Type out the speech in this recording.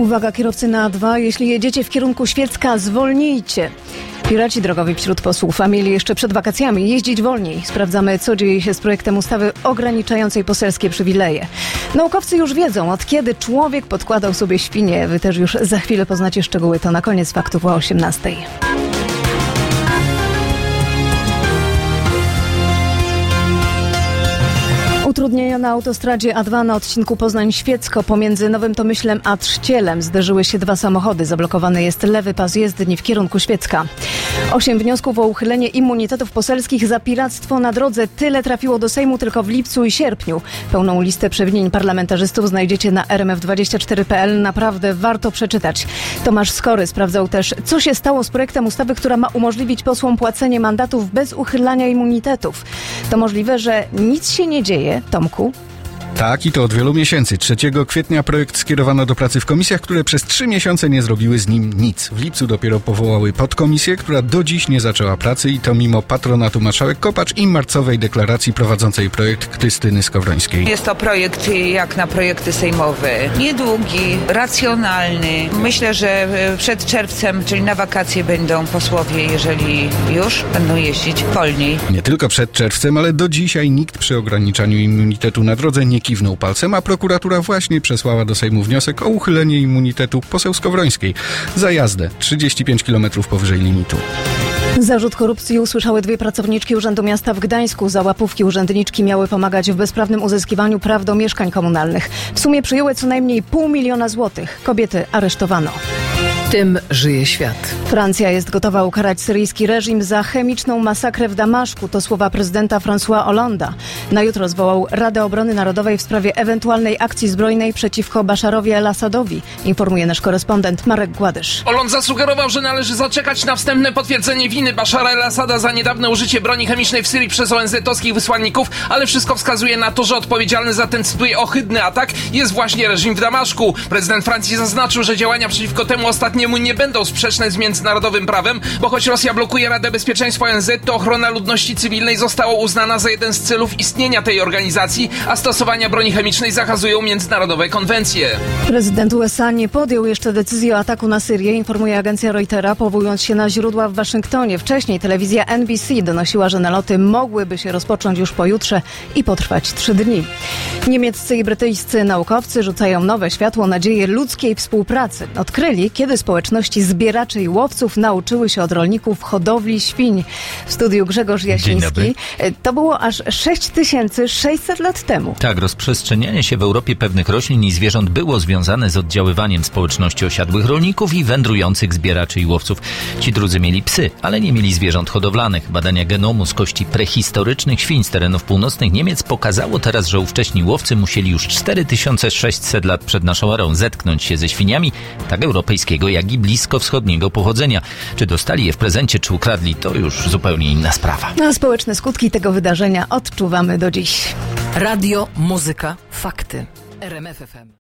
Uwaga, kierowcy na A2, jeśli jedziecie w kierunku Świecka, zwolnijcie. Piraci drogowi wśród posłów, a mieli jeszcze przed wakacjami jeździć wolniej. Sprawdzamy, co dzieje się z projektem ustawy ograniczającej poselskie przywileje. Naukowcy już wiedzą, od kiedy człowiek podkładał sobie świnie. Wy też już za chwilę poznacie szczegóły. To na koniec faktów o 18:00. Utrudnienia na autostradzie A2 na odcinku Poznań-Świecko pomiędzy Nowym Tomyślem a Trzcielem zderzyły się dwa samochody. Zablokowany jest lewy pas jezdni w kierunku Świecka. 8 wniosków o uchylenie immunitetów poselskich za piractwo na drodze. Tyle trafiło do Sejmu tylko w lipcu i sierpniu. Pełną listę przewinień parlamentarzystów znajdziecie na rmf24.pl. Naprawdę warto przeczytać. Tomasz Skory sprawdzał też, co się stało z projektem ustawy, która ma umożliwić posłom płacenie mandatów bez uchylania immunitetów. To możliwe, że nic się nie dzieje, Tomku? Tak, i to od wielu miesięcy. 3 kwietnia projekt skierowano do pracy w komisjach, które przez 3 miesiące nie zrobiły z nim nic. W lipcu dopiero powołały podkomisję, która do dziś nie zaczęła pracy i to mimo patronatu marszałek Kopacz i marcowej deklaracji prowadzącej projekt Krystyny Skowrońskiej. Jest to projekt jak na projekty sejmowe. Niedługi, racjonalny. Myślę, że przed czerwcem, czyli na wakacje będą posłowie, jeżeli już będą jeździć wolniej. Nie tylko przed czerwcem, ale do dzisiaj nikt przy ograniczaniu immunitetu na drodze nie kiwnął palcem, a prokuratura właśnie przesłała do Sejmu wniosek o uchylenie immunitetu poseł Skowrońskiej za jazdę 35 km powyżej limitu. Zarzut korupcji usłyszały 2 pracowniczki Urzędu Miasta w Gdańsku. Za łapówki urzędniczki miały pomagać w bezprawnym uzyskiwaniu praw do mieszkań komunalnych. W sumie przyjęły co najmniej 500 000 złotych. Kobiety aresztowano. Tym żyje świat. Francja jest gotowa ukarać syryjski reżim za chemiczną masakrę w Damaszku. To słowa prezydenta François Hollande'a. Na jutro zwołał Radę Obrony Narodowej w sprawie ewentualnej akcji zbrojnej przeciwko Baszarowi el-Assadowi, informuje nasz korespondent Marek Gładysz. Hollande zasugerował, że należy zaczekać na wstępne potwierdzenie winy Baszara el-Assada za niedawne użycie broni chemicznej w Syrii przez ONZ-owskich wysłanników, ale wszystko wskazuje na to, że odpowiedzialny za ten, cytuję, ohydny atak jest właśnie reżim w Damaszku. Prezydent Francji zaznaczył, że działania przeciwko temu ostatniemu nie będą sprzeczne z międzynarodowym prawem, bo choć Rosja blokuje Radę Bezpieczeństwa ONZ, to ochrona ludności cywilnej została uznana za jeden z celów istnienia tej organizacji, a stosowania broni chemicznej zakazują międzynarodowe konwencje. Prezydent USA nie podjął jeszcze decyzji o ataku na Syrię, informuje agencja Reutera, powołując się na źródła w Waszyngtonie. Wcześniej telewizja NBC donosiła, że naloty mogłyby się rozpocząć już pojutrze i potrwać 3 dni. Niemieccy i brytyjscy naukowcy rzucają nowe światło nadzieję ludzkiej współpracy. Odkryli, kiedy społeczności zbieraczy i łowców nauczyły się od rolników hodowli świń. W studiu Grzegorz Jasiński. To było aż 6600 lat temu. Tak, rozprzestrzenianie się w Europie pewnych roślin i zwierząt było związane z oddziaływaniem społeczności osiadłych rolników i wędrujących zbieraczy i łowców. Ci drudzy mieli psy, ale nie mieli zwierząt hodowlanych. Badania genomu z kości prehistorycznych świń z terenów północnych Niemiec pokazało teraz, że ówcześni łowcy musieli już 4600 lat przed naszą erą zetknąć się ze świniami, tak europejskiego, jak i bliskowschodniego pochodzenia. Czy dostali je w prezencie, czy ukradli, to już zupełnie inna sprawa. A społeczne skutki tego wydarzenia odczuwamy do dziś. Radio, muzyka, fakty. RMF FM.